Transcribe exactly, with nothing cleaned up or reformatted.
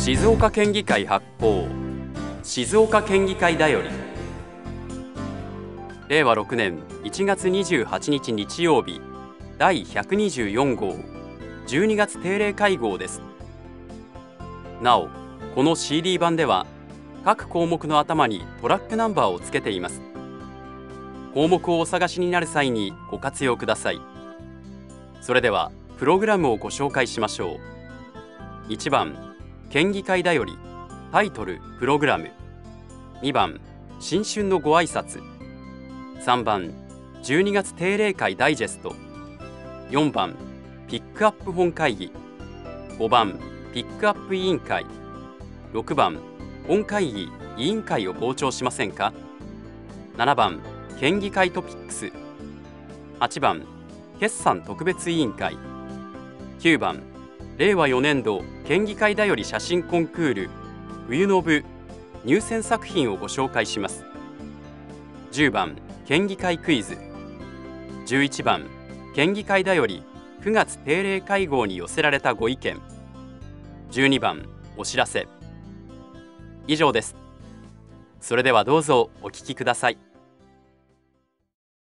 静岡県議会発行静岡県議会だよりれいわろくねんいちがつにじゅうはちにち日曜日だいひゃくにじゅうよんごうじゅうにがつ定例会合です。なお、この シーディー 版では各項目の頭にトラックナンバーをつけています。項目をお探しになる際にご活用ください。それではプログラムをご紹介しましょう。いちばん県議会だよりタイトルプログラム、にばん新春のご挨拶、さんばんじゅうにがつ定例会ダイジェスト、よんばんピックアップ本会議、ごばんピックアップ委員会、ろくばん本会議委員会を傍聴しませんか。ななばん県議会トピックス、はちばん決算特別委員会、きゅうばんれいわよねんど県議会だより写真コンクール冬の部入選作品をご紹介します。じゅうばん県議会クイズ、じゅういちばん県議会だよりくがつ定例会合に寄せられたご意見、じゅうにばんお知らせ。以上です。それではどうぞお聞きください。